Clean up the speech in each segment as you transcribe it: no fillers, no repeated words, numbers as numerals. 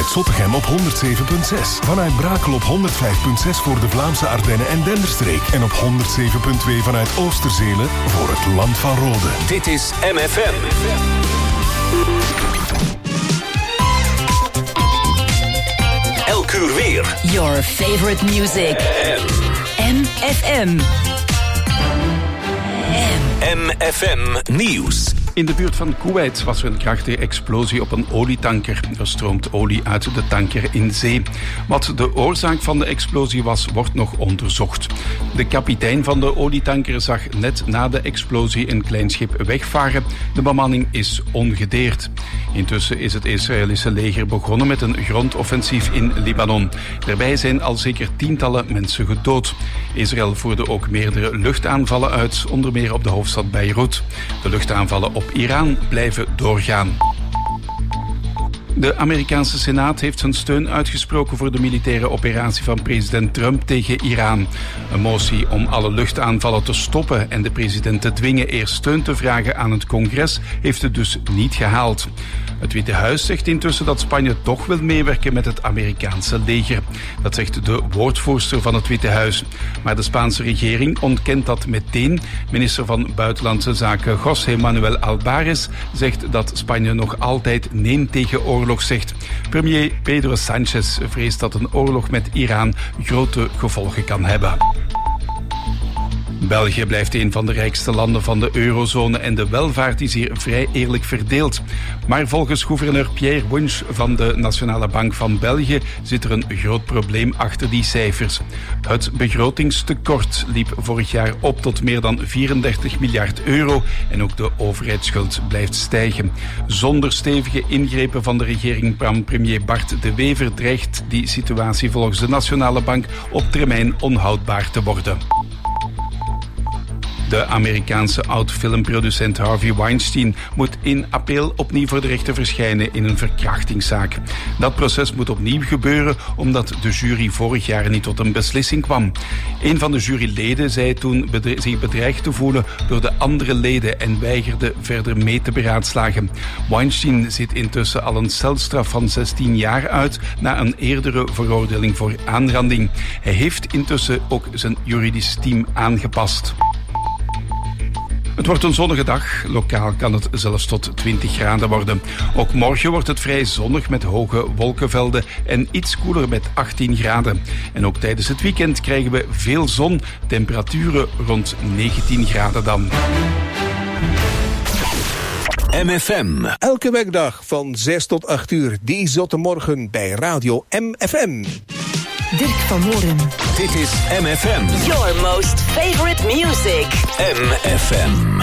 vanuit Zottegem op 107.6. Vanuit Brakel op 105.6 voor de Vlaamse Ardennen en Denderstreek. En op 107.2 vanuit Oosterzele voor het Land van Rode. Dit is MFM. Elk uur weer. Your favorite music. MFM. MFM Nieuws. In de buurt van Kuwait was er een krachtige explosie op een olietanker. Er stroomt olie uit de tanker in zee. Wat de oorzaak van de explosie was, wordt nog onderzocht. De kapitein van de olietanker zag net na de explosie een klein schip wegvaren. De bemanning is ongedeerd. Intussen is het Israëlische leger begonnen met een grondoffensief in Libanon. Daarbij zijn al zeker tientallen mensen gedood. Israël voerde ook meerdere luchtaanvallen uit, onder meer op de hoofdstad Beirut. De luchtaanvallen op Iran blijven doorgaan. De Amerikaanse Senaat heeft zijn steun uitgesproken voor de militaire operatie van president Trump tegen Iran. Een motie om alle luchtaanvallen te stoppen en de president te dwingen eerst steun te vragen aan het congres heeft het dus niet gehaald. Het Witte Huis zegt intussen dat Spanje toch wil meewerken met het Amerikaanse leger. Dat zegt de woordvoerster van het Witte Huis. Maar de Spaanse regering ontkent dat meteen. Minister van Buitenlandse Zaken José Manuel Albares zegt dat Spanje nog altijd nee tegen oorlog zegt. Premier Pedro Sánchez vreest dat een oorlog met Iran grote gevolgen kan hebben. België blijft een van de rijkste landen van de eurozone en de welvaart is hier vrij eerlijk verdeeld. Maar volgens gouverneur Pierre Wunsch van de Nationale Bank van België zit er een groot probleem achter die cijfers. Het begrotingstekort liep vorig jaar op tot meer dan 34 miljard euro en ook de overheidsschuld blijft stijgen. Zonder stevige ingrepen van de regering van premier Bart De Wever dreigt die situatie volgens de Nationale Bank op termijn onhoudbaar te worden. De Amerikaanse oud-filmproducent Harvey Weinstein moet in april opnieuw voor de rechter verschijnen in een verkrachtingszaak. Dat proces moet opnieuw gebeuren omdat de jury vorig jaar niet tot een beslissing kwam. Een van de juryleden zei toen zich bedreigd te voelen door de andere leden en weigerde verder mee te beraadslagen. Weinstein zit intussen al een celstraf van 16 jaar uit na een eerdere veroordeling voor aanranding. Hij heeft intussen ook zijn juridisch team aangepast. Het wordt een zonnige dag. Lokaal kan het zelfs tot 20 graden worden. Ook morgen wordt het vrij zonnig met hoge wolkenvelden en iets koeler met 18 graden. En ook tijdens het weekend krijgen we veel zon. Temperaturen rond 19 graden dan. MFM. Elke werkdag van 6 tot 8 uur. Die zotte morgen bij Radio MFM. Dirk van Mooren. Dit is MFM. Your most favorite music. MFM.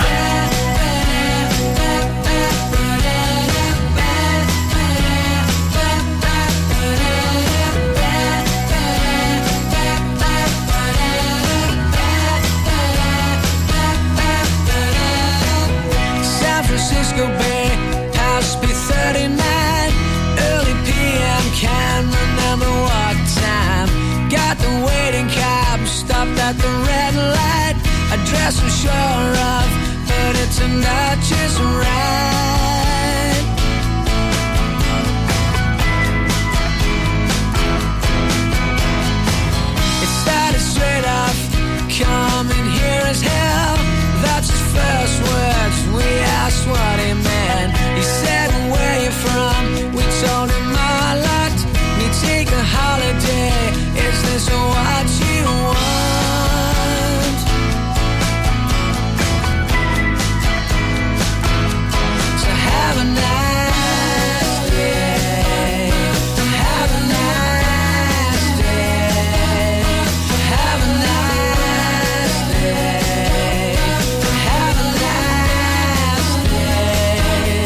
San Francisco Bay, House B39, early PM, can't remember what time. Got the waiting cab, stopped at the red light. Address I'm sure of, but it turned out just right. It started straight off, coming here as hell. That's his first words, we asked what he meant. He said, where you from? We told him our lot. We take a holiday, is this what you want? So have a nice day. Have a nice day. Have a nice day. Have a nice day.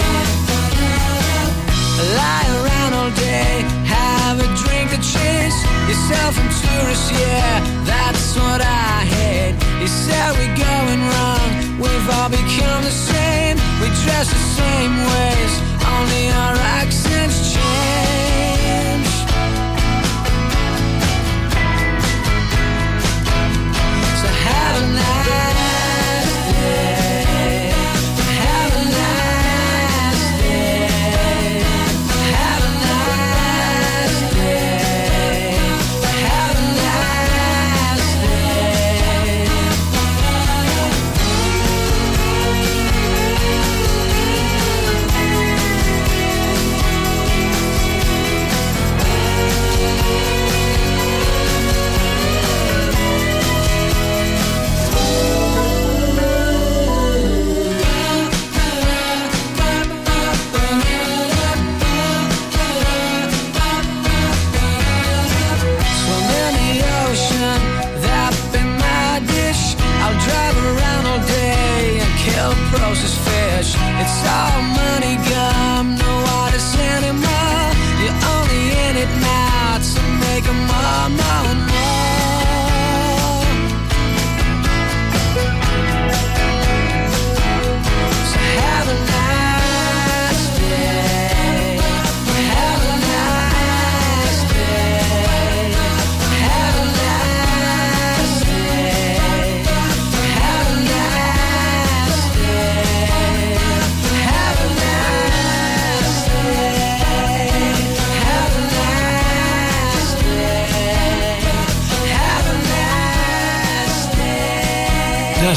Lie around all day, have a drink to chase yourself and tourists, yeah, that's what I hate. He said we're going wrong, we've all become the same. We dress the same ways, only our accents change. So have a nice day. Have a nice day. Have a nice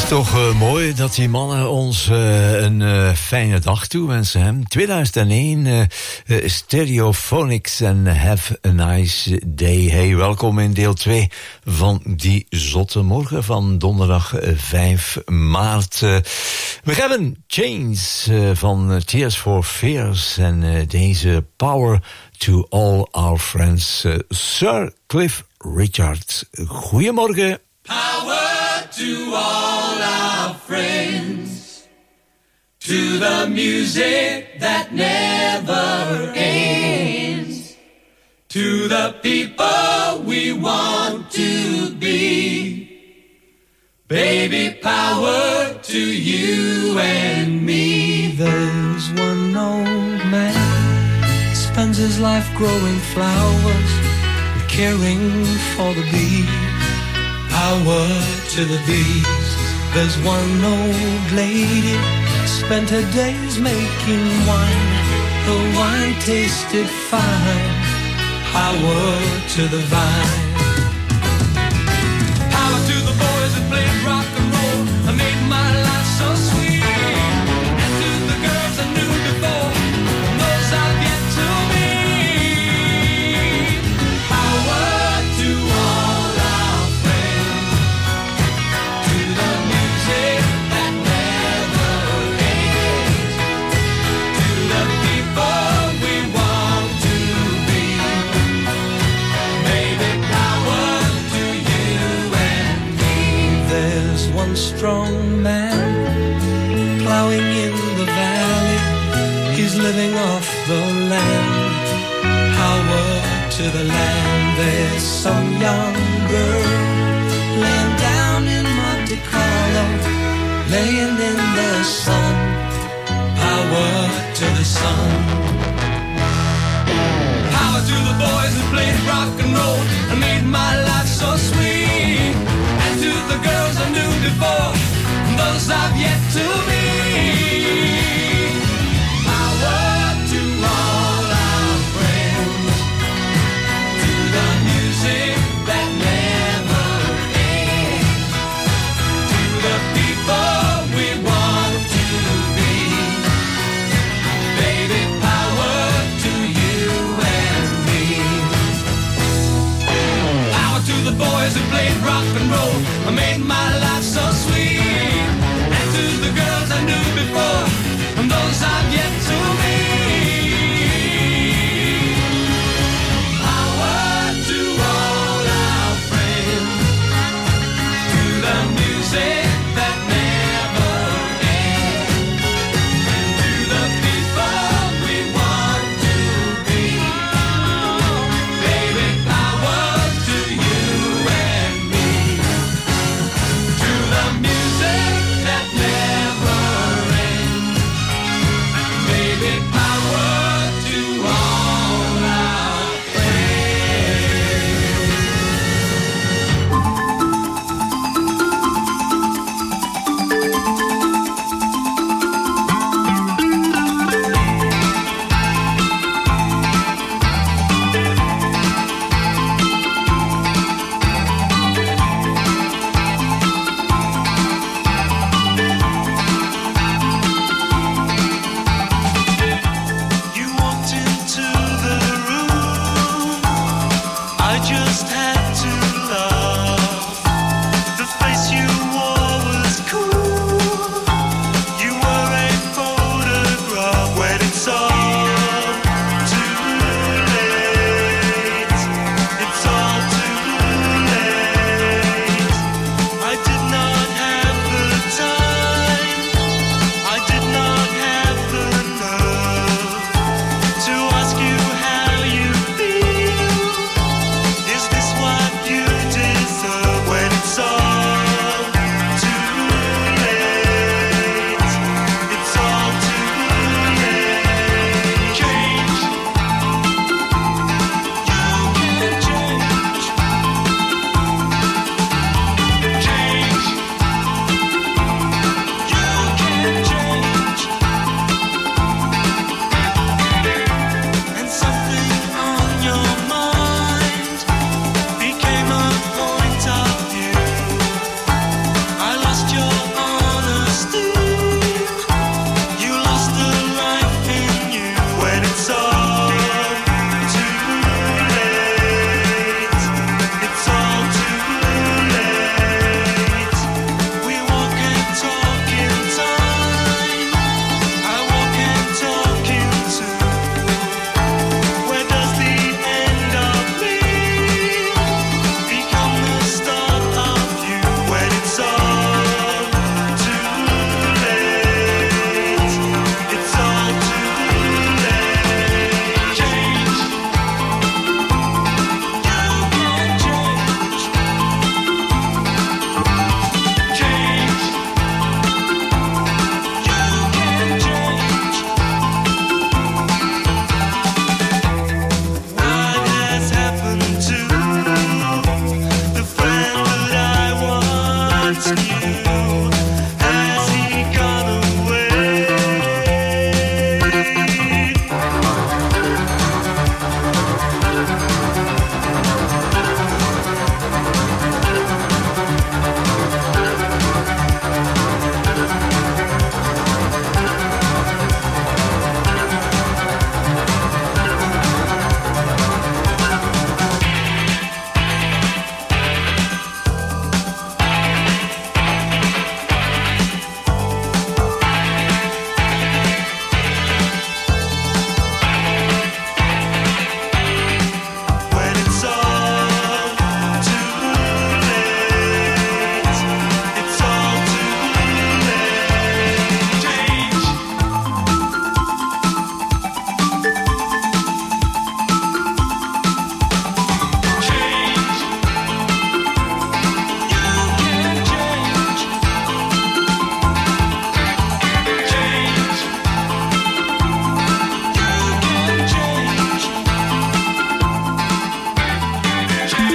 Toch mooi dat die mannen ons een fijne dag toewensen. Hè? 2001, Stereophonics en Have a Nice Day. Hey, welkom in deel 2 van die zotte morgen van donderdag 5 maart. We hebben Chains van Tears for Fears en deze Power to All Our Friends. Sir Cliff Richard, goedemorgen. Power to all our friends, to the music that never ends, to the people we want to be. Baby, power to you and me. There's one old man, spends his life growing flowers and caring for the bees. Power to the bees. There's one old lady, spent her days making wine. The wine tasted fine. Power to the vine. Power to the boys that played rock and roll and made my life so sweet. And to the girls I knew before, and those I've yet to meet. Power to all our friends, to the music that never ends, to the people we want to be. Baby, power to you and me. There's one strong man plowing in the valley. He's living off the land. Power to the land. There's some young girl laying down in Monte Carlo, laying in the sun. Power to the sun. Power to the boys who played rock and roll and made my life so sweet. And to the girls I knew before, and those I've yet to meet. Power to all our friends, to the music that never ends, to the people we want to be. Baby, power to you and me. Power to the boys who played rock and roll and made my life so sweet. And to the girls I knew before, and those I've yet to meet. Power to all our friends, to the music that never ends, and to the people we want to be. Baby, power to you and me, to the music that never ends. Baby, power to all our You walked into the room, I just had to laugh. The face you wore was cool. You were a photograph when it's all too late. It's all too late. I did not have the time. I did not have the nerve to ask you how you feel. Is this what you deserve when it's all too late? It's all too late.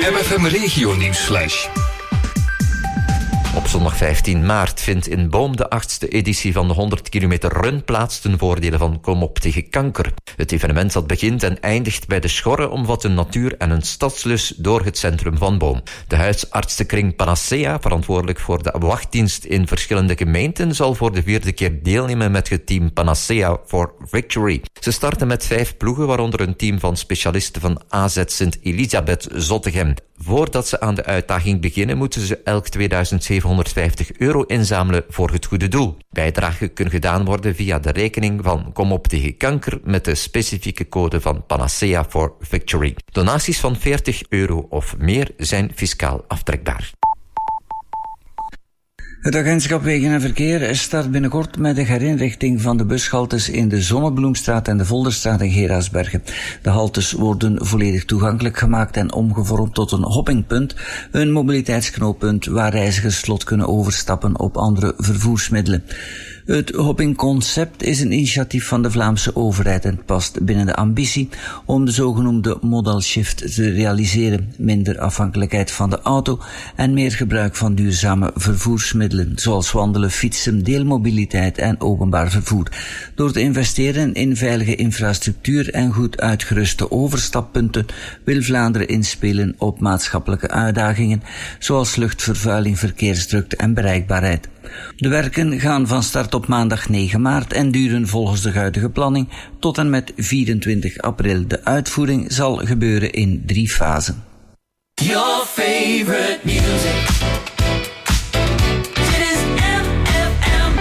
MFM Regio Nieuwsflash. Op zondag 15 maart vindt in Boom de 8e editie van de 100 kilometer run plaats ten voordele van Kom op tegen kanker. Het evenement dat begint en eindigt bij de Schorre omvat een natuur- en een stadslus door het centrum van Boom. De huisartsenkring Panacea, verantwoordelijk voor de wachtdienst in verschillende gemeenten, zal voor de 4e keer deelnemen met het team Panacea for Victory. Ze starten met 5 ploegen, waaronder een team van specialisten van AZ Sint-Elisabeth Zottegem. Voordat ze aan de uitdaging beginnen, moeten ze elk €2750 inzamelen voor het goede doel. Bijdragen kunnen gedaan worden via de rekening van Kom op tegen kanker met de specifieke code van Panacea for Victory. Donaties van €40 of meer zijn fiscaal aftrekbaar. Het agentschap Wegen en Verkeer start binnenkort met de herinrichting van de bushaltes in de Zonnebloemstraat en de Volderstraat in Geraardsbergen. De haltes worden volledig toegankelijk gemaakt en omgevormd tot een hoppingpunt, een mobiliteitsknooppunt waar reizigers vlot kunnen overstappen op andere vervoersmiddelen. Het hoppingconcept is een initiatief van de Vlaamse overheid en past binnen de ambitie om de zogenoemde modal shift te realiseren. Minder afhankelijkheid van de auto en meer gebruik van duurzame vervoersmiddelen, zoals wandelen, fietsen, deelmobiliteit en openbaar vervoer. Door te investeren in veilige infrastructuur en goed uitgeruste overstappunten wil Vlaanderen inspelen op maatschappelijke uitdagingen, zoals luchtvervuiling, verkeersdrukte en bereikbaarheid. De werken gaan van start op maandag 9 maart en duren volgens de huidige planning tot en met 24 april. De uitvoering zal gebeuren in 3 fasen. Your favorite music. Dit is MFM.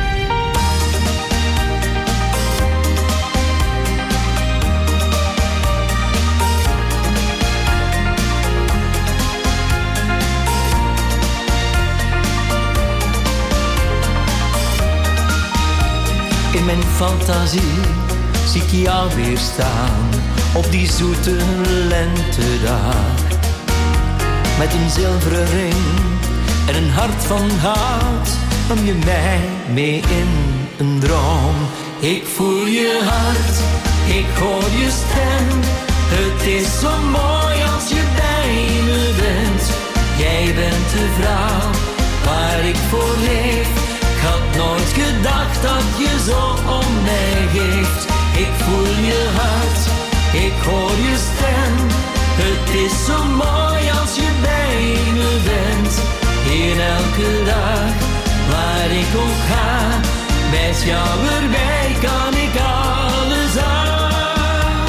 In mijn fantasie zie ik jou weer staan op die zoete lentedag. Met een zilveren ring en een hart van hout nam je mij mee in een droom. Ik voel je hart, ik hoor je stem. Het is zo mooi als je bij me bent. Jij bent de vrouw waar ik voor leef. Ik had nooit gedacht dat je zo om mij geeft. Ik voel je hart, ik hoor je stem. Het is zo mooi als je bij me bent. In elke dag, waar ik ook ga, met jou erbij kan ik alles aan.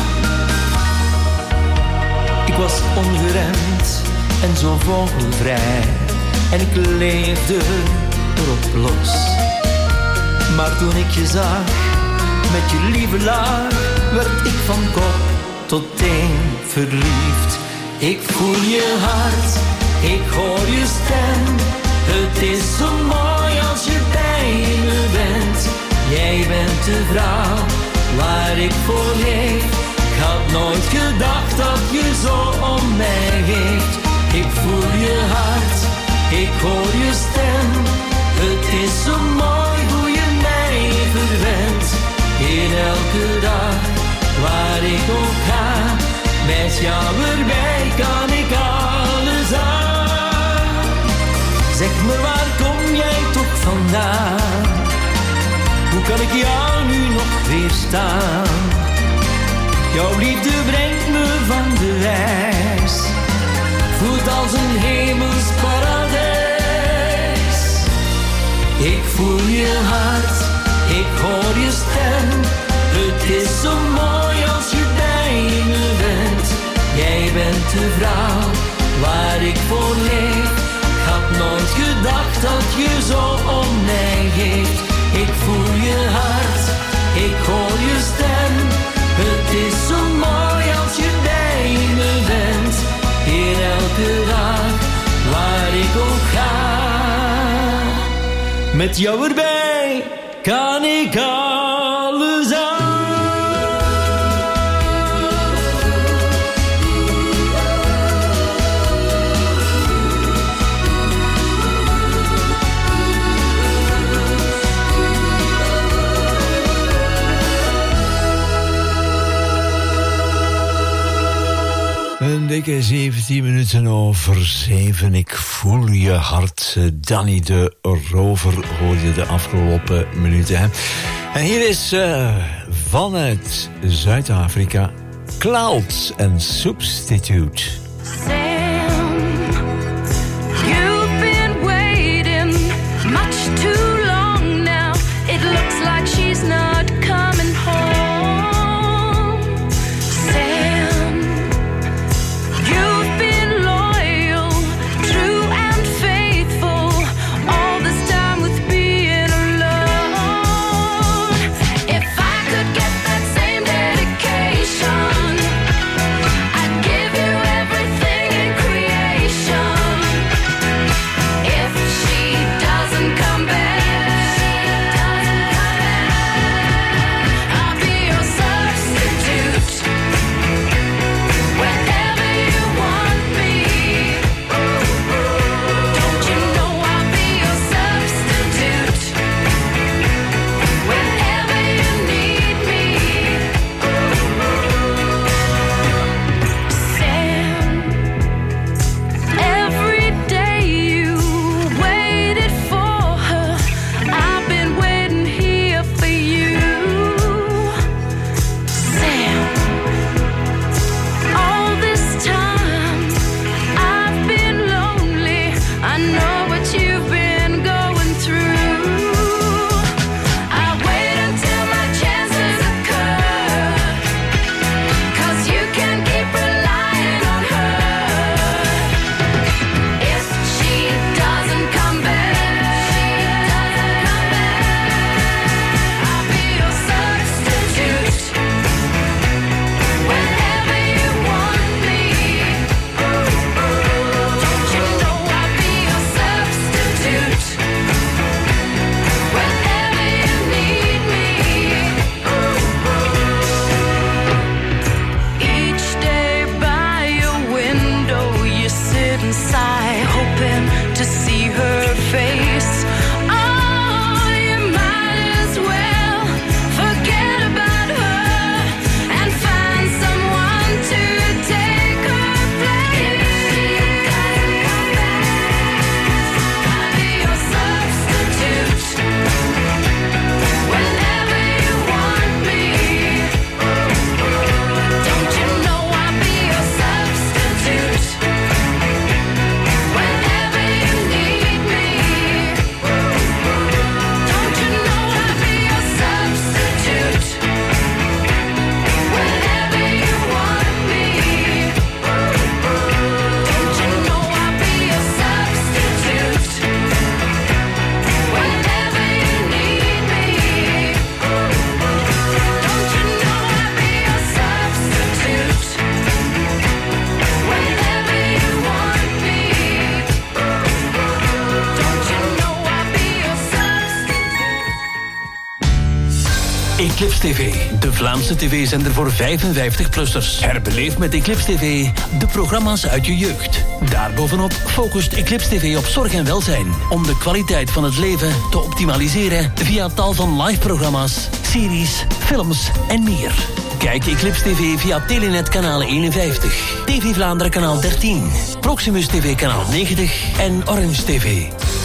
Ik was ongeremd en zo vogelvrij. En ik leefde erop los. Maar toen ik je zag, met je lieve lach, werd ik van kop tot teen verliefd. Ik voel je hart, ik hoor je stem. Het is zo mooi als je bij me bent. Jij bent de vrouw waar ik voor leef. Ik had nooit gedacht dat je zo om mij geeft. Ik voel je hart, ik hoor je stem. Het is zo mooi hoe je mij verwendt. In elke dag, waar ik ook ga, met jou erbij kan ik alles aan. Zeg me, waar kom jij toch vandaan? Hoe kan ik jou nu nog weerstaan? Jouw liefde brengt me van de wijs. Voelt als een hemels paradijs. Ik voel je hart, ik hoor je stem. Het is zo mooi als je bij me bent. Jij bent de vrouw waar ik voor leef. Ik had nooit gedacht dat je zo om mij geeft. Ik voel je hart, ik hoor je stem. Het is zo mooi als je bij me bent. In elke dag, waar ik ook ga, met jou erbij kan ik alles aan. En ogenblikken, 17 minuten over 7. Ik voel je hart. Danny de Rover hoorde je de afgelopen minuten. Hè? En hier is vanuit Zuid-Afrika Clouds and Substitute. Eclipse TV, de Vlaamse tv-zender voor 55-plussers. Herbeleef met Eclipse TV de programma's uit je jeugd. Daarbovenop focust Eclipse TV op zorg en welzijn, om de kwaliteit van het leven te optimaliseren via tal van live-programma's, series, films en meer. Kijk Eclipse TV via Telenet kanaal 51, TV Vlaanderen kanaal 13, Proximus TV kanaal 90 en Orange TV.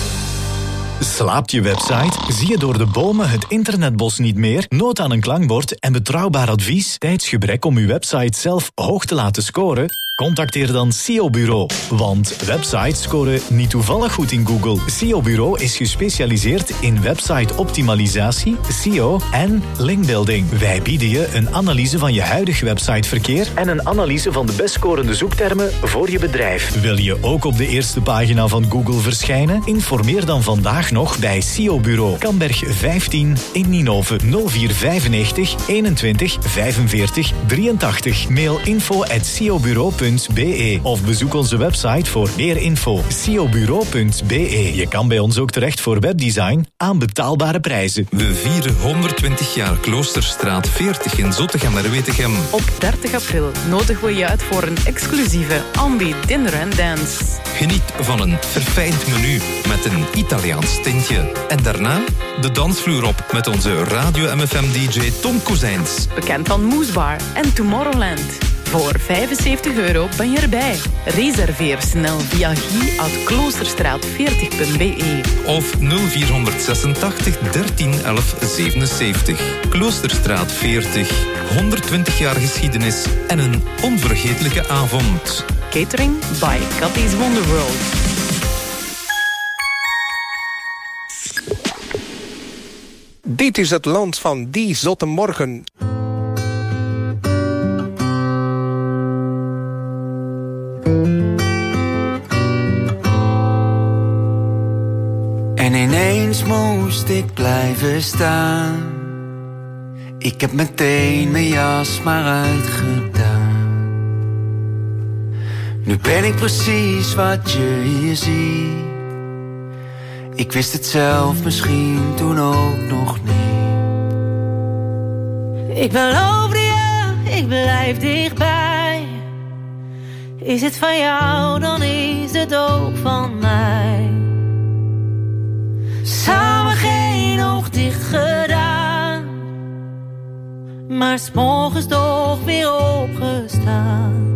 Slaapt je website? Zie je door de bomen het internetbos niet meer? Nood aan een klankbord en betrouwbaar advies? Tijdsgebrek om uw website zelf hoog te laten scoren? Contacteer dan SEO Bureau. Want websites scoren niet toevallig goed in Google. SEO Bureau is gespecialiseerd in website optimalisatie, SEO en linkbuilding. Wij bieden je een analyse van je huidig websiteverkeer en een analyse van de best scorende zoektermen voor je bedrijf. Wil je ook op de eerste pagina van Google verschijnen? Informeer dan vandaag nog bij SEO Bureau. Kamberg 15 in Ninove 0495 21 45 83. Mail info@seobureau.be of bezoek onze website voor meer info. seobureau.be. Je kan bij ons ook terecht voor webdesign aan betaalbare prijzen. We vieren 120 jaar Kloosterstraat 40 in Zottegem-Merwetegem. Op 30 april nodigen we je uit voor een exclusieve Ambi Dinner and Dance. Geniet van een verfijnd menu met een Italiaans tintje. En daarna de dansvloer op met onze Radio MFM DJ Tom Kozijns. Bekend van Moose Bar en Tomorrowland. Voor €75 ben je erbij. Reserveer snel via guy@kloosterstraat 40.be. Of 0486 13 11 77. Kloosterstraat 40. 120 jaar geschiedenis en een onvergetelijke avond. Catering by Cathy's Wonderworld. Dit is het land van die zotte morgen. En ineens moest ik blijven staan. Ik heb meteen mijn jas maar uitgedaan. Nu ben ik precies wat je hier ziet. Ik wist het zelf misschien toen ook nog niet. Ik beloofde je, ik blijf dichtbij. Is het van jou, dan is het ook van mij. Samen geen oog dicht gedaan, maar 's morgens toch weer opgestaan.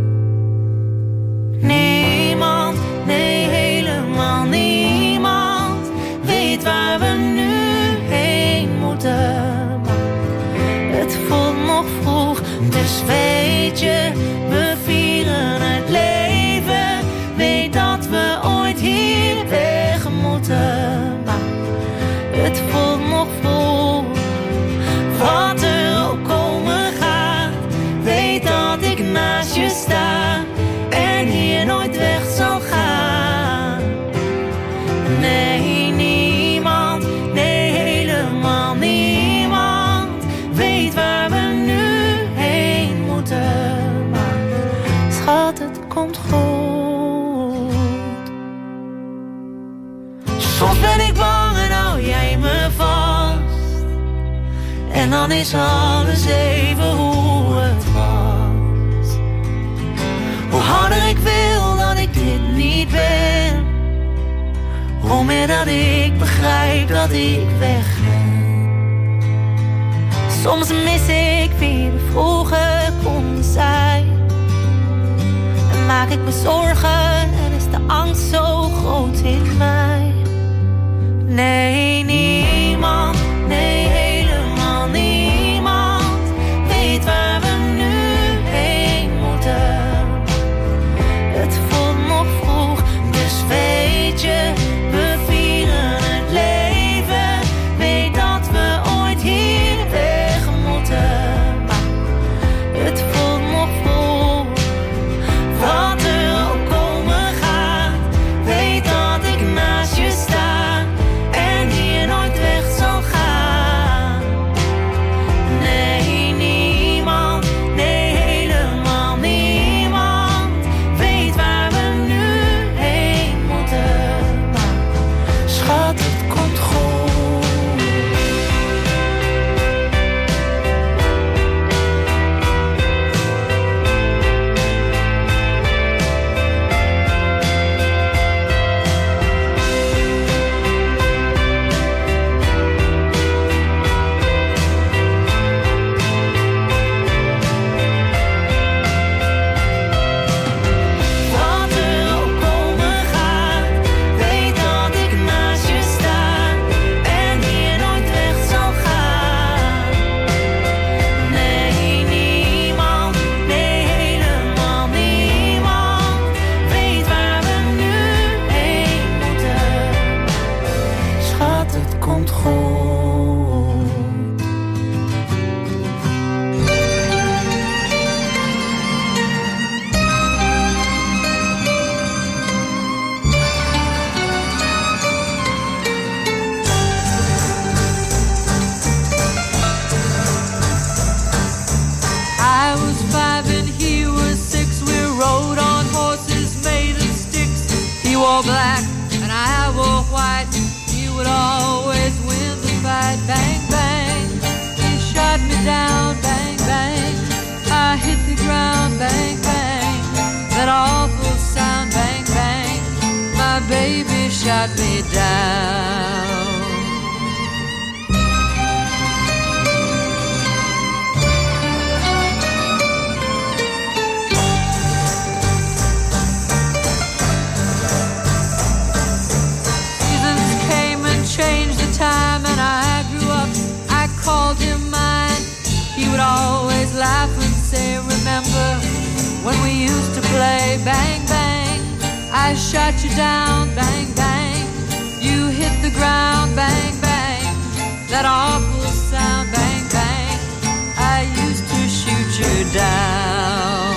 Niemand, nee helemaal niemand, weet waar we nu heen moeten. Maar het voelt nog vroeg, dus weet je, we vieren het leven. Weet dat we ooit hier weg moeten. Het voelt nog vol, wat er ook komen gaat. Weet dat ik naast je sta en hier nooit weg zal gaan. Nee, niemand, nee helemaal niemand, weet waar we nu heen moeten. Maar schat, het komt goed. Soms ben ik bang en hou jij me vast. En dan is alles even hoe het was. Hoe harder ik wil dat ik dit niet ben, hoe meer dat ik begrijp dat ik weg ben. Soms mis ik wie we vroeger konden zijn. En maak ik me zorgen en is de angst zo groot in mij. Nee, niemand, nee helemaal niemand, weet waar we nu heen moeten. Het voelt nog vroeg, dus weet je, we vieren het leven. Weet dat we ooit hier weg moeten. Maar het voelt nog vroeg, wat er ook komen gaat. Weet dat ik naast je sta en hier nooit weg zal gaan. Nee, niemand, nee helemaal niemand, weet waar we nu heen moeten. Maar schat, het komt goed. Wat er ook komen gaat, weet dat ik naast je sta en hier nooit weg zal gaan. Nee, niemand, nee helemaal niemand, weet waar we nu heen moeten. Schat, het komt goed. I was 5 and he was 6. We rode on horses made of sticks. He wore black and I wore white. He would always win the fight. Bang, bang. He shot me down. Bang, bang. I hit the ground. Bang, bang. That awful sound. Bang, bang. My baby shot me down. used to play bang bang. I shot you down, bang bang. You hit the ground, bang bang. That awful sound, bang bang. I used to shoot you down.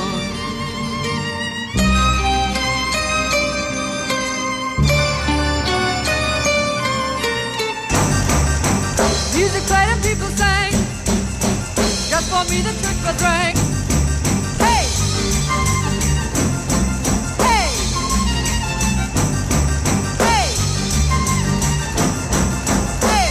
Music played and people sang. Just for me the trick was rang. Hey! Hey! Hey! Hey!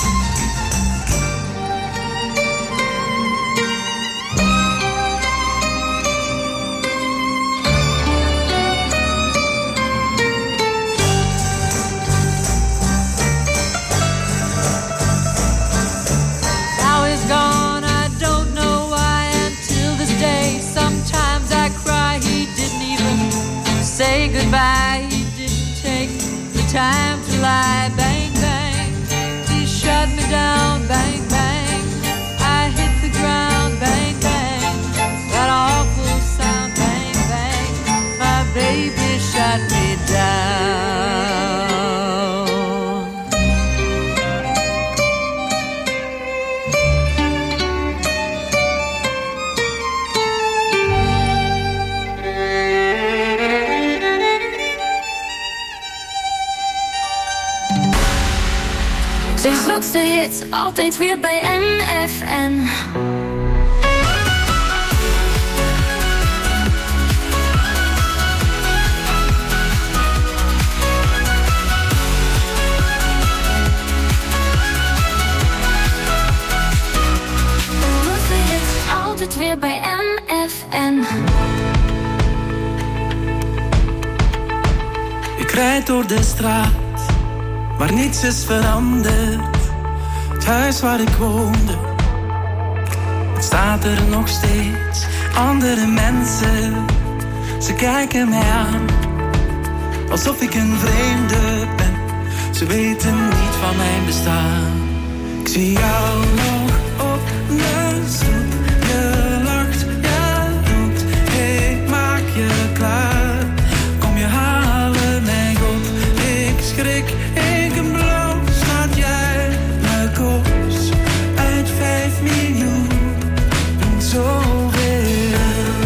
Now he's gone, I don't know why. Until this day, sometimes I cry. He didn't even say goodbye. He didn't take the time to lie. Bang, bang, he shut me down. Bang, bang, I hit the ground. Bang, bang, that awful sound. Bang, bang, my baby shut me down. De grootste hits, altijd weer bij NFM. De grootste hits, altijd weer bij NFM. Ik rijd door de straat waar niets is veranderd. Het huis waar ik woonde, het staat er nog steeds. Andere mensen, ze kijken mij aan alsof ik een vreemde ben. Ze weten niet van mijn bestaan. Ik zie jou nog op de stoep. Je lacht, je roept, hey, maak je klaar. Kom je halen, mijn God, ik schrik. Uit 5 miljoen en zoveel.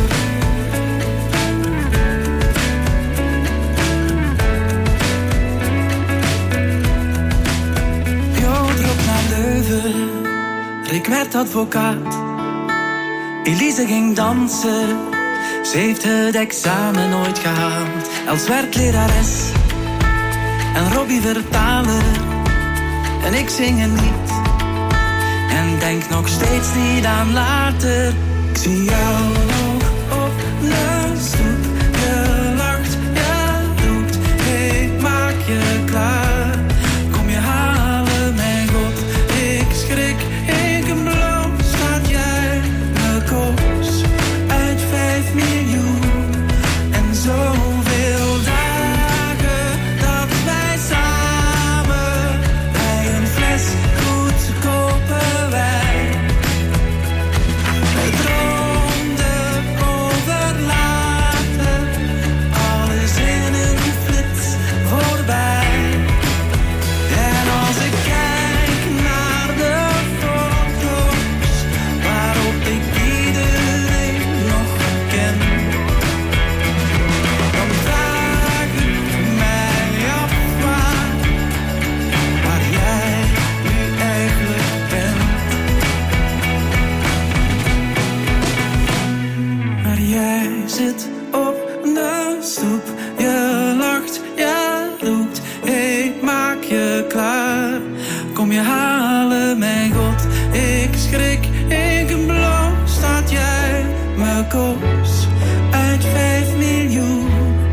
Joodrop naar Leuven, Rick werd advocaat. Elise ging dansen, ze heeft het examen nooit gehaald. Els werd lerares en Robbie vertaler. En ik zing een lied en denk nog steeds niet aan later. Ik zie jou nog op de stoep. Je lacht, je roept, hey, maak je klaar. Kom je halen, mijn God, ik schrik, ik ben blauw. Staat jij me koos uit 5 miljoen en zoveel dagen dat wij samen bij een fles goedkope wijn droomden over later, alles in een flits voorbij. En als ik kijk naar de foto's waarop ik iedereen nog ken, dan vraag ik mij af waar jij nu eigenlijk bent. Maar jij zit op de stoep, je lacht, je roept, hey, maak je klaar. Kom je halen, mijn God, ik schrik, ik ben blauw. Staat jij me koos uit 5 miljoen.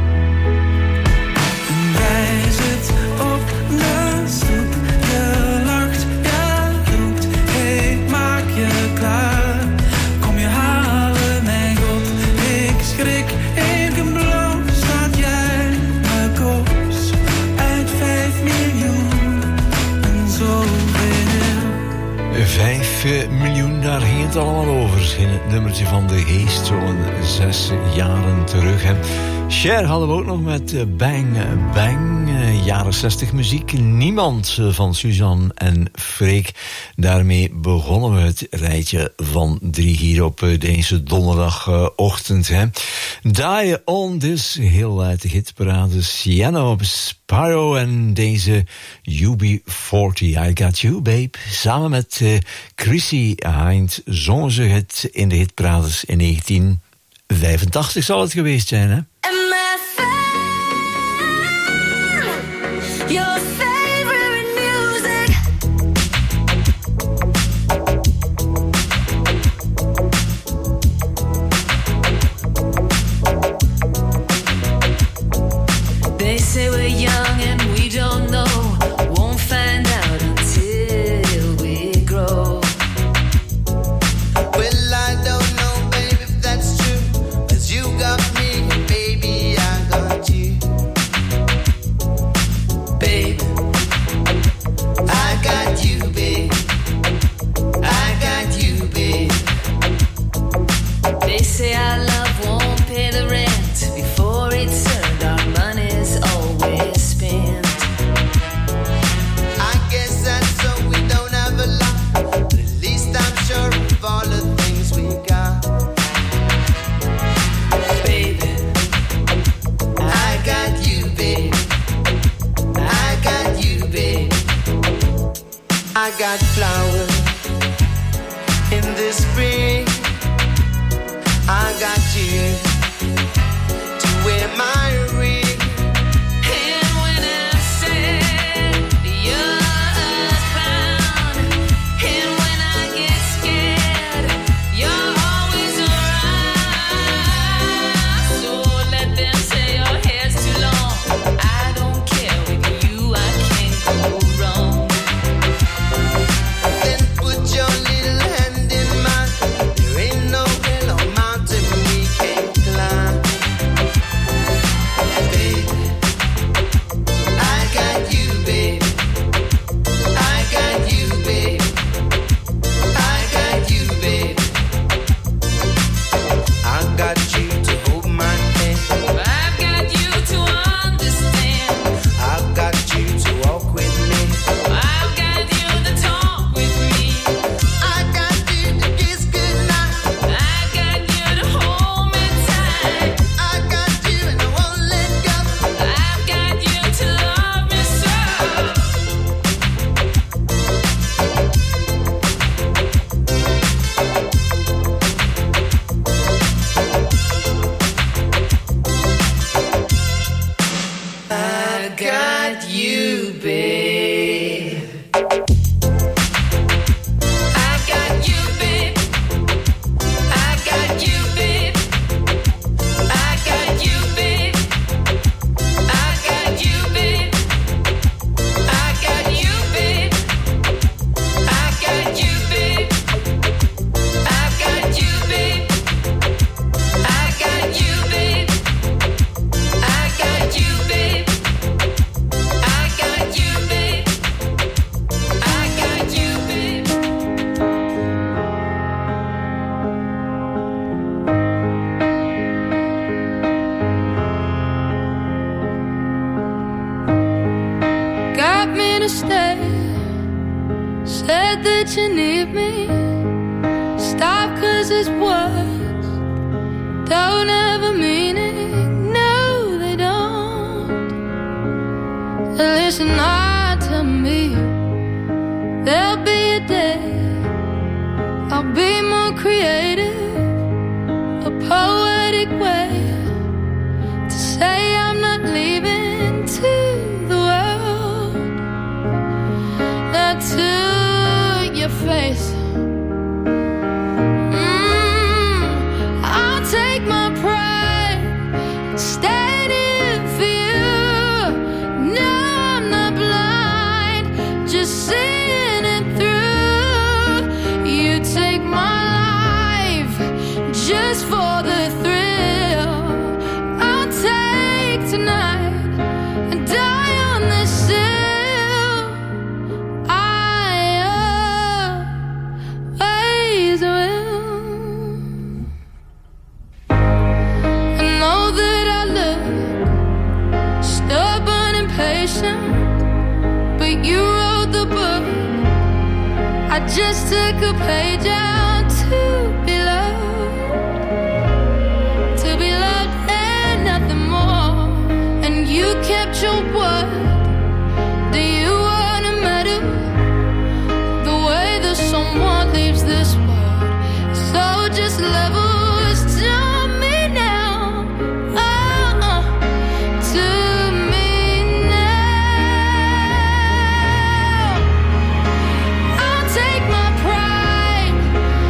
En jij zit op de stoep, je lacht, je roept, hey, maak je klaar. Kom je halen, mijn God, ik schrik, ik ben blauw. Staat jij me koos uit 5 miljoen en zoveel. 5 miljoen, daar ging het allemaal over in het nummertje van de Geest, zo'n 6 jaren terug. Hè. Cher hadden we ook nog met Bang Bang, jaren 60 muziek. Niemand van Suzanne en Freek. Daarmee begonnen we het rijtje van 3 hier op deze donderdagochtend. Hè. Die on This, heel uit de hitparade. Sienna op Sparrow en deze UB40, I Got You Babe. Samen met Chrissy Hynde zongen ze het in de hitparades in 1985 zal het geweest zijn, hè? Your favorite music. They say we're young and we don't know. Won't find out until we grow. Well, I don't know, baby, if that's true. 'Cause you got me, baby, I got you. Babe, I got you, babe. I got you, babe. They say our love won't pay the rent. Before it's earned, our money's always spent. I guess that's so we don't have a lot. But at least I'm sure of all the things we got. Baby, I got you, babe. I got you, babe. I got flowers in the spring. I got you to wear my ring. And when I said you're a clown, and when I get scared, you're always around. So let them say your hair's too long. I don't care, with you I can't go wrong. Then put your little hand in mine. There ain't no hill or mountain we can't climb. Baby, I got you, babe. I got you, babe. I got you, babe. I got you to hold my hand. I've got you to understand. I've got you to walk with me. I've got you to talk with me. I got you to kiss goodnight. I've got you to hold me tight. I got you and I won't let go. I've got you to love me so. I got you, babe. I got you, babe. I got you, babe. I got you, babe. I got you, babe. I got you, babe. I got you, babe. I got you, babe. I got you, babe. I got you, babe. I got you, babe. I got you, babe. Got me to stay. Said that you need me. Stop 'cause it's words don't have a meaning. No, they don't. Listen hard to me. There'll be a day I'll be more creative, a poetic way to say I'm not leaving to the world. Not to your face. I'll take my pride, stand in for you. No, I'm not blind, just seeing it through. You take my life just for the thrill. I'll take tonight and die on this sill. I always will. just took a page out to be loved and nothing more. And you kept your word. Do you wanna matter the way that someone leaves this world? So just level us to me now, to me now. I'll take my pride,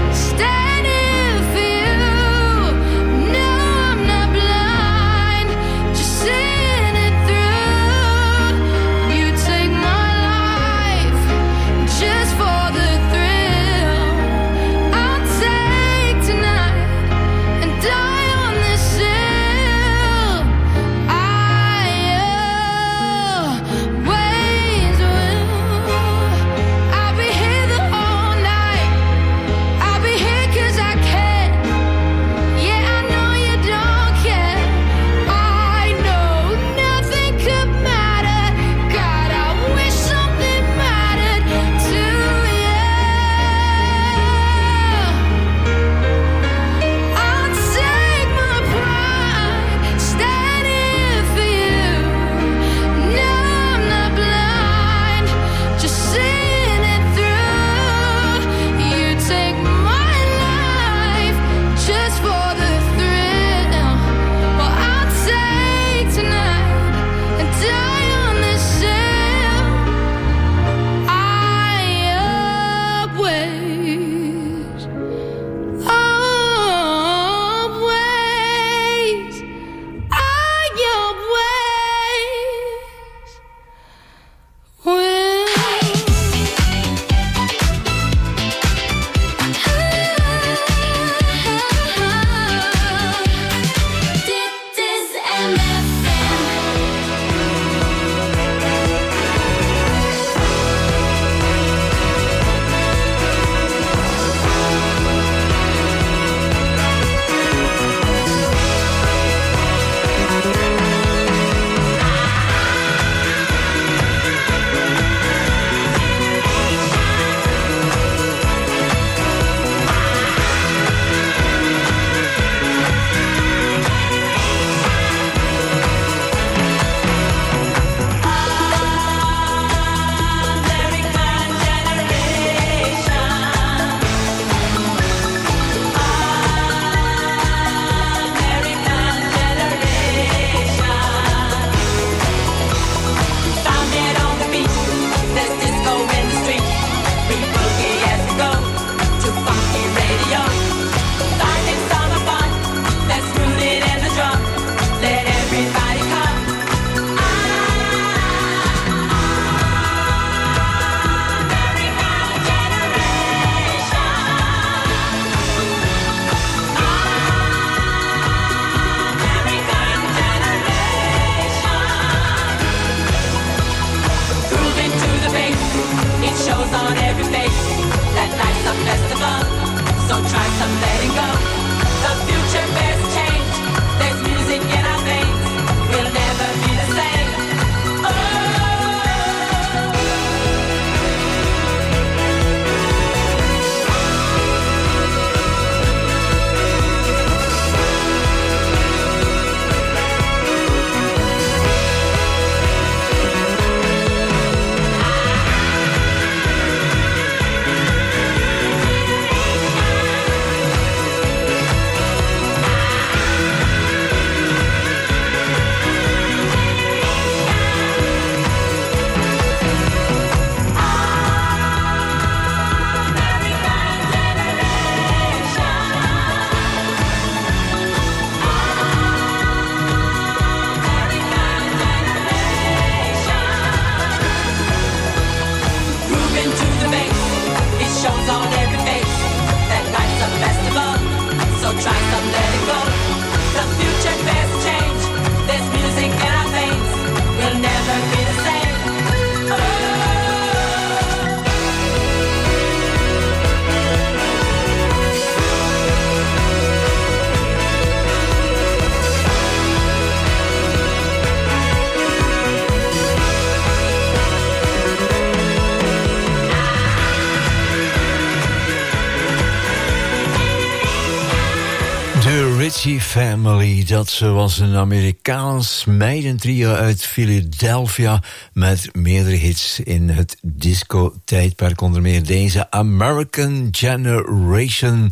Pretty Family, dat was een Amerikaans meidentrio uit Philadelphia met meerdere hits in het disco-tijdperk, onder meer deze American Generation,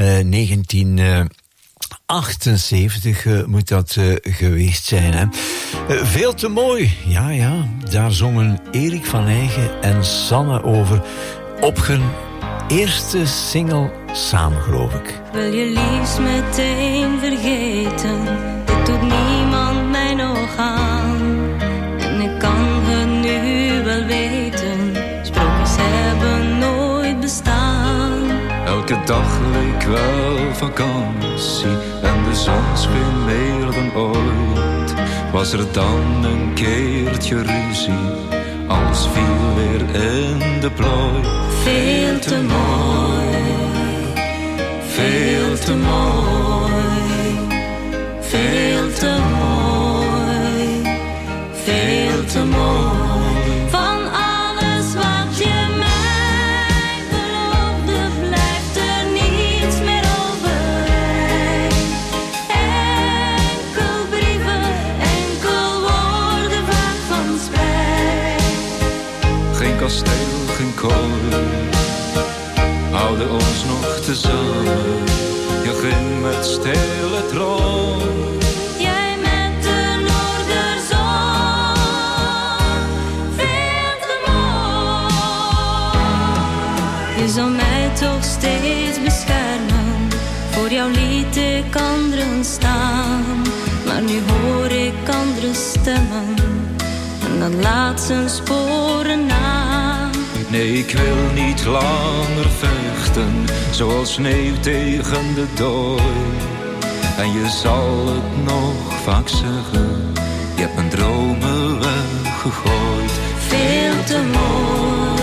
1978 moet dat geweest zijn. Hè? Veel te mooi, ja, daar zongen Erik van Eygen en Sanne over op hun eerste single samen, geloof ik. Wil je liefst meteen vergeten, dit doet niemand mij nog aan. En ik kan het nu wel weten, sprookjes hebben nooit bestaan. Elke dag leek wel vakantie en de zon scheen meer dan ooit. Was er dan een keertje ruzie, alles viel weer in de plooi. Veel te mooi, veel te mooi, veel te mooi, veel te mooi. Van alles wat je mij beloofde, blijft er niets meer overeind. Enkel brieven, enkel woorden vaak van spijt. Geen kasteel, geen kooi, houden ons nog tezamen. Je ging met stille droom, jij met de noorderzon. Veel te mooi. Je zal mij toch steeds beschermen, voor jou liet ik anderen staan. Maar nu hoor ik andere stemmen en dat laat zijn sporen na. nee, ik wil niet langer vechten, zoals sneeuw tegen de dooi. En je zal het nog vaak zeggen, je hebt mijn dromen weggegooid. Veel te mooi,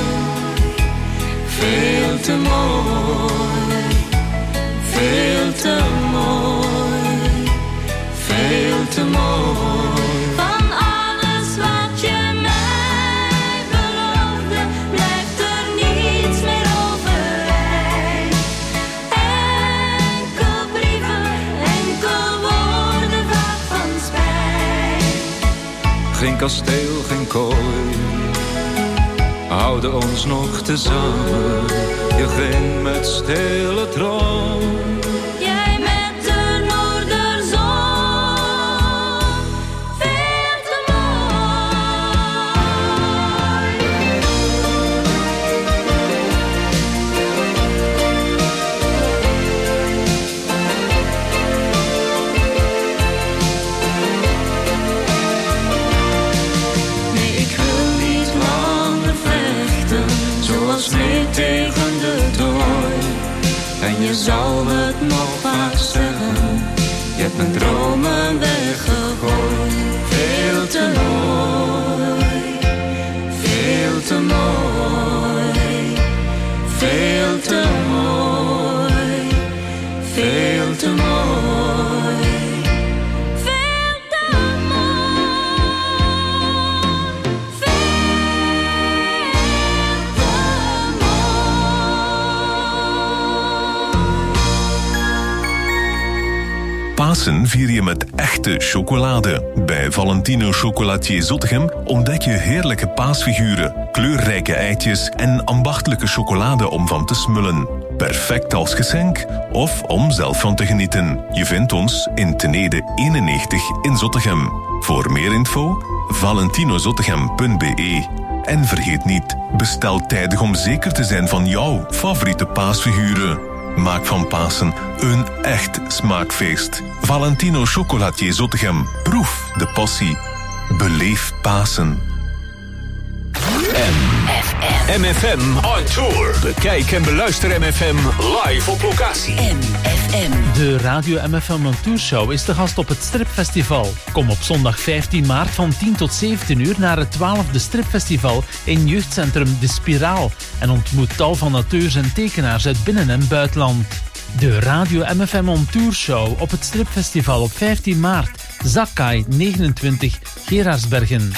veel te mooi, veel te mooi, veel te mooi. Van alles wat je mij beloofde, blijft er niets meer overeind. Enkel brieven, enkel woorden vaak van spijt. Geen kasteel, geen kooi, houden ons nog tezamen. Je ging met stille droom, jij met de noorderzon. Veel te nee, ik wil niet langer vechten, zoals sneeuw tegen de dooi. en je zal het nog vaak zeggen, je hebt mijn dromen weggegooid. Veel te mooi, veel te mooi, veel te mooi, veel te mooi. Pasen vier je met echte chocolade. Bij Valentino Chocolatier Zottegem ontdek je heerlijke paasfiguren, kleurrijke eitjes en ambachtelijke chocolade om van te smullen. Perfect als geschenk of om zelf van te genieten. Je vindt ons in Tenede 91 in Zottegem. Voor meer info, valentinozottegem.be. En vergeet niet, bestel tijdig om zeker te zijn van jouw favoriete paasfiguren. Maak van Pasen een echt smaakfeest. Valentino Chocolatier Zottegem. Proef de passie. Beleef Pasen. MFM on tour. Bekijk en beluister MFM live op locatie. MFM. De Radio MFM on Tour Show is te gast op het Stripfestival. Kom op zondag 15 maart van 10 tot 17 uur naar het 12e Stripfestival in jeugdcentrum De Spiraal. En ontmoet tal van auteurs en tekenaars uit binnen- en buitenland. De Radio MFM on Tour Show op het Stripfestival op 15 maart. Zakkai 29, Geraardsbergen.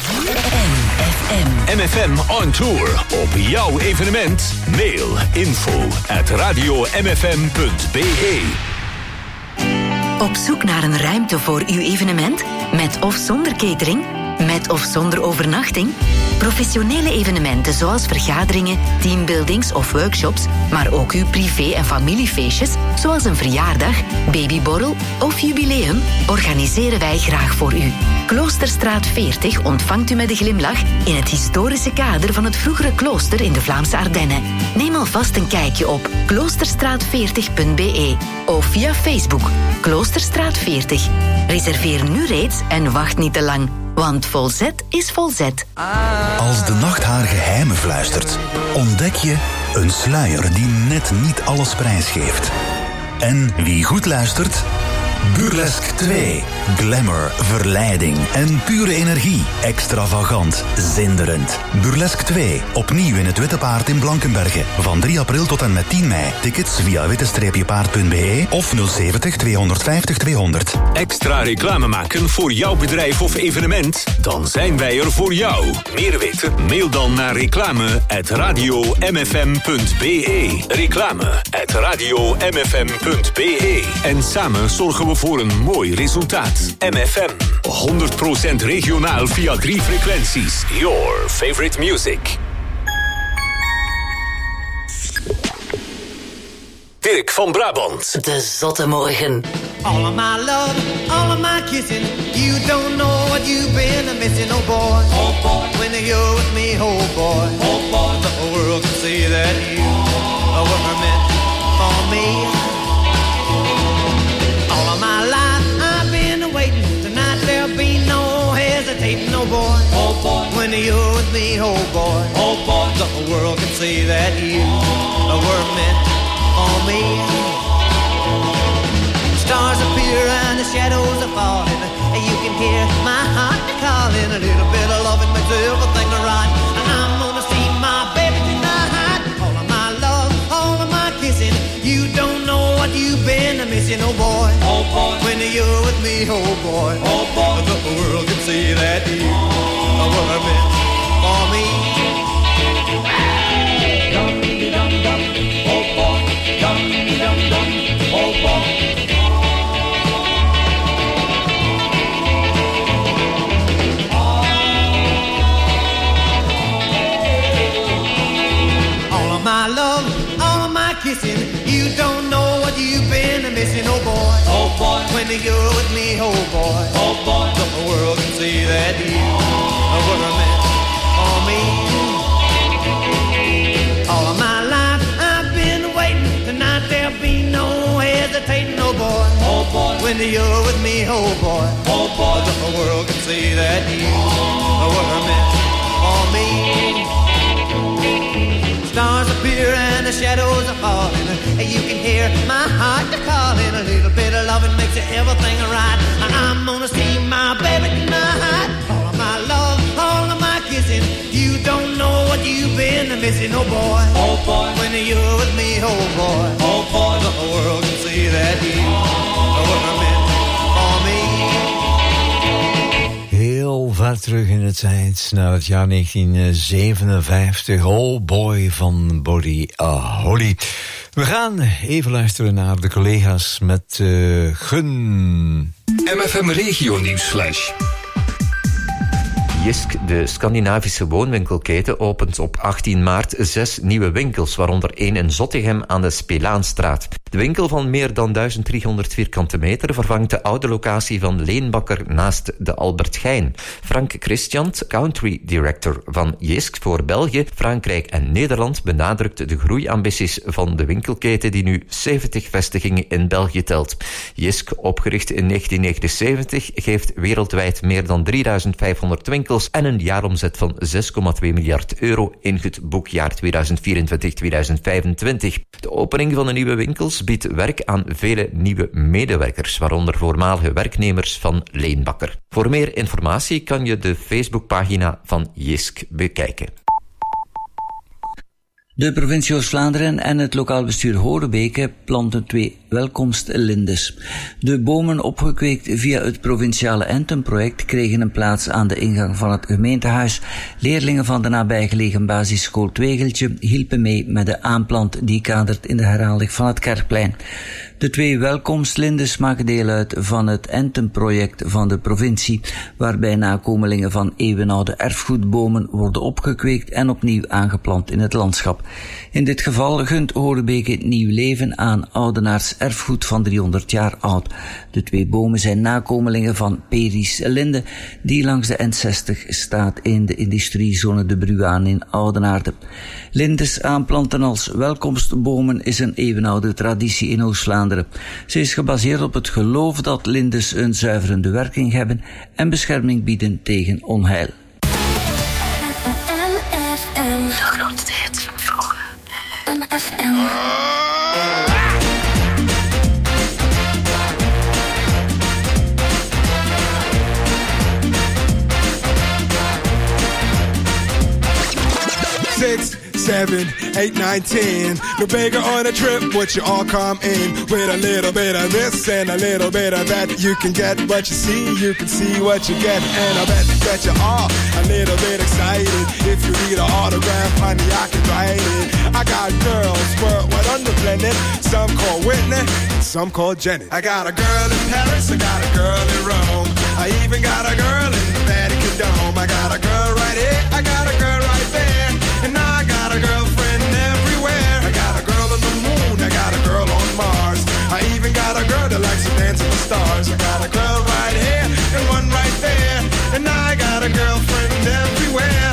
MFM on tour op jouw evenement. Mail info@radiomfm.be. Op zoek naar een ruimte voor uw evenement? Met of zonder catering? Met of zonder overnachting? Professionele evenementen zoals vergaderingen, teambuildings of workshops, maar ook uw privé- en familiefeestjes, zoals een verjaardag, babyborrel of jubileum, organiseren wij graag voor u. Kloosterstraat 40 ontvangt u met een glimlach in het historische kader van het vroegere klooster in de Vlaamse Ardennen. Neem alvast een kijkje op kloosterstraat40.be of via Facebook Kloosterstraat 40. Reserveer nu reeds en wacht niet te lang. Want Volzet is Volzet. Als de nacht haar geheimen fluistert, ontdek je een sluier die net niet alles prijsgeeft. En wie goed luistert, Burlesque 2. Glamour, verleiding en pure energie. Extravagant, zinderend. Burlesque 2. Opnieuw in het Witte Paard in Blankenberge. Van 3 april tot en met 10 mei. Tickets via witte-paard.be of 070 250 200. Extra reclame maken voor jouw bedrijf of evenement? Dan zijn wij er voor jou. Meer weten? Mail dan naar reclame@radiomfm.be. Reclame@radiomfm.be. En samen zorgen we voor een mooi resultaat. MFM. 100% regionaal via 3 frequenties. Your favorite music. Dirk van Brabant. De Zotte Morgen. All of my love, all of my kissing. You don't know what you've been missing, oh boy. Oh boy. When you're with me, oh boy. Oh boy. The whole world can see that you were meant for me. All of my life I've been waiting. Tonight there'll be no hesitating, oh boy. Oh boy. When you're with me, oh boy. Oh boy. The whole world can see that you were meant for me. Stars appear and the shadows are falling. And you can hear my heart calling. A little bit of loving makes everything right. And I'm gonna see my baby tonight. All of my love, all of my kissing. You don't know what you've been missing, oh boy. Oh boy. When you're with me, oh boy. Oh boy. The world can see that you were meant for me. Dum-de-dum-dum, oh boy. Dum-de-dum-dum, oh boy. My love, all of my kissing. You don't know what you've been missing, oh boy. Oh boy. When you're with me, oh boy. Oh boy. The world can see that you were meant for me. All of my life I've been waiting. Tonight there'll be no hesitating, oh boy. Oh boy. When you're with me, oh boy. Oh boy. The world can see that you were meant for me. Stars appear and the shadows are falling. You can hear my heart calling. A little bit of loving makes everything right. I'm gonna see my baby tonight. All of my love, all of my kissing. You don't know what you've been missing, oh boy. Oh boy. When you're with me, oh boy. Oh boy. The world can see that you were meant for me. Heel ver terug in de tijd, naar het jaar 1957. Oh boy van Buddy Holly. We gaan even luisteren naar de collega's met Gun. MFM Regio Nieuwsflash. JYSK, de Scandinavische woonwinkelketen, opent op 18 maart 6 nieuwe winkels, waaronder 1 in Zottegem aan de Spelaanstraat. De winkel van meer dan 1300 vierkante meter vervangt de oude locatie van Leenbakker naast de Albert Geijn. Frank Christiant, country director van JYSK voor België, Frankrijk en Nederland, benadrukt de groeiambities van de winkelketen die nu 70 vestigingen in België telt. JYSK, opgericht in 1979, geeft wereldwijd meer dan 3500 winkels en een jaaromzet van 6,2 miljard euro in het boekjaar 2024-2025. De opening van de nieuwe winkels biedt werk aan vele nieuwe medewerkers, waaronder voormalige werknemers van Leenbakker. Voor meer informatie kan je de Facebookpagina van JYSK bekijken. De provincie Oost-Vlaanderen en het lokaal bestuur Horebeke planten 2 welkomstlindes. De bomen, opgekweekt via het provinciale Entenproject, kregen een plaats aan de ingang van het gemeentehuis. Leerlingen van de nabijgelegen basisschool Twegeltje hielpen mee met de aanplant die kadert in de herhaling van het Kerkplein. De 2 welkomstlindes maken deel uit van het Anthem-project van de provincie, waarbij nakomelingen van eeuwenoude erfgoedbomen worden opgekweekt en opnieuw aangeplant in het landschap. In dit geval gunt Horebeke nieuw leven aan oudenaars erfgoed van 300 jaar oud. De 2 bomen zijn nakomelingen van Peris linde, die langs de N60 staat in de industriezone De Bruaan in Oudenaarde. Lindes aanplanten als welkomstbomen is een eeuwenoude traditie in Oost-Vlaanderen. Ze is gebaseerd op het geloof dat lindes een zuiverende werking hebben en bescherming bieden tegen onheil. MFM. De grootste hits van vroeger. MFM. 6, 7, 8, 9, 10. No bigger on a trip, but you all come in with a little bit of this and a little bit of that. You can get what you see, you can see what you get. And I bet that you are a little bit excited. If you need an autograph, honey, I can write it. I got girls worldwide on the planet. Some call Whitney, some call Jenny. I got a girl in Paris, I got a girl in Rome. I even got a girl in the Vatican Dome. I got a girl right here, I got a girl right there. And I got a girlfriend everywhere. I got a girl on the moon, I got a girl on Mars. I even got a girl that likes to dance with the stars. I got a girl right here and one right there. And I got a girlfriend everywhere.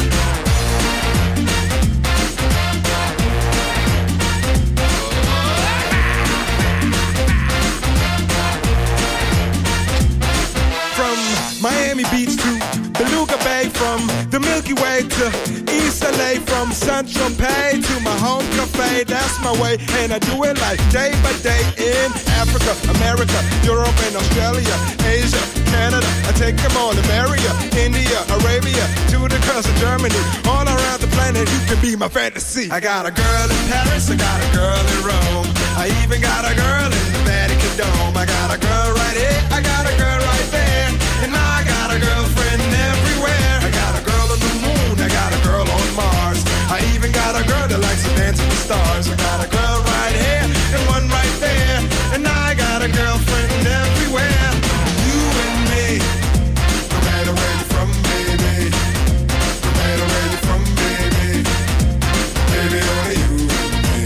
From Miami Beach to Beluga Bay, from the Milky Way to East LA, from Central Pay to my home cafe. That's my way, and I do it like day by day in Africa, America, Europe and Australia, Asia, Canada. I take them all to America, India, Arabia, to the coast of Germany, all around the planet. You can be my fantasy. I got a girl in Paris, I got a girl in Rome. I even got a girl in the Vatican Dome. I got a girl right here, I got a girl right there. And I got a girlfriend everywhere. I got a girl on the moon, I got a girl on Mars. I even got a girl that likes to dance with the stars. I got a girl right here and one right there. And I got a girlfriend everywhere. You and me, no matter where you're from, baby. No matter where you're from, baby. Baby, only you and me.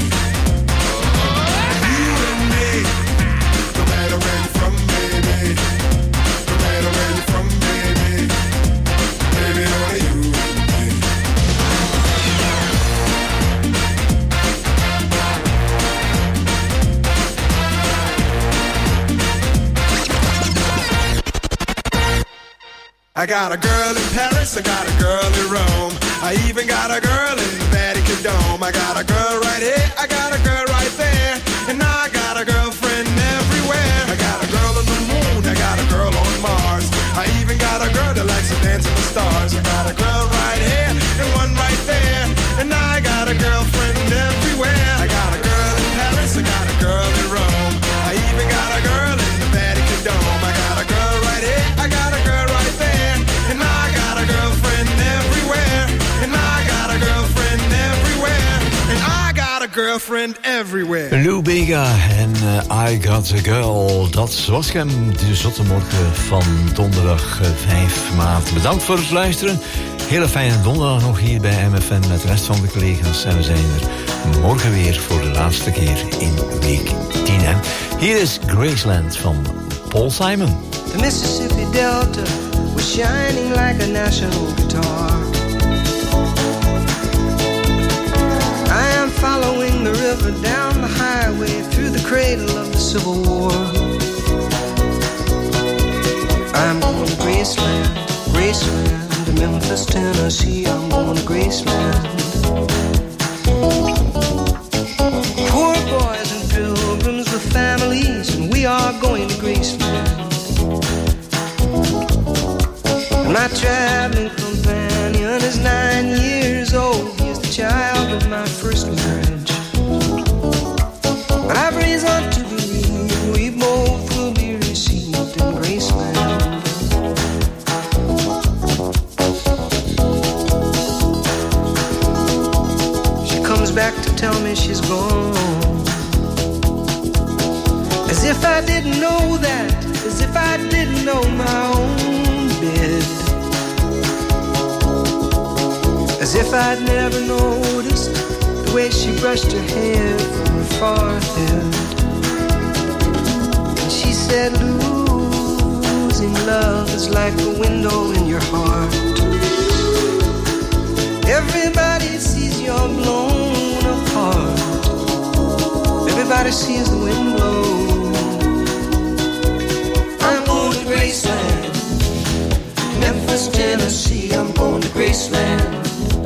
You and me, no matter where you're from, baby. No matter where you're from, baby. Baby, only you and me. I got a girl in Paris, I got a girl in Rome. I even got a girl in the Vatican Dome. I got a girl right here, I got a girl right there. And I got a girlfriend everywhere. I got a girl on the moon, I got a girl on Mars. I even got a girl that likes to dance with the stars. I got a girl right here and one right there. And I got a girlfriend everywhere. I got a girl in Paris, I got a girl in Rome. I even got a girl in the Vatican Dome. I got a girl right here, I got a girl right there. And I got a girlfriend everywhere. And I got a girlfriend everywhere. And I got a girlfriend everywhere. Lou Bega en I Got a Girl. Dat was hem, de zotte morgen van donderdag 5 maart. Bedankt voor het luisteren. Hele fijne donderdag nog hier bij MFM met de rest van de collega's. En we zijn er morgen weer voor de laatste keer in week 10. Hè? Hier is Graceland van Paul Simon. The Mississippi Delta was shining like a national guitar. I am following the river down the highway through the cradle of the Civil War. I'm going to Graceland, Graceland, to Memphis, Tennessee. I'm going to Graceland. Poor boys and pilgrims with families, and we are going to Graceland. My traveling companion is 9 years old. He is the child of my first marriage. But I've reason to believe we both will be received in Graceland. She comes back to tell me she's gone, as know my own bed. As if I'd never noticed the way she brushed her hair from her forehead. And she said, losing love is like a window in your heart. Everybody sees you're blown apart. Everybody sees the wind blow. I'm going to Graceland, Memphis, Tennessee. I'm going to Graceland.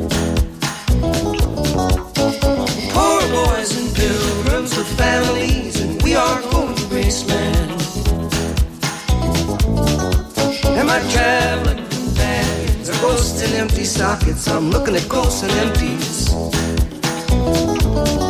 Poor boys and pilgrims with families, and we are going to Graceland. Am I traveling companions are ghosts and empty sockets? I'm looking at ghosts and empties.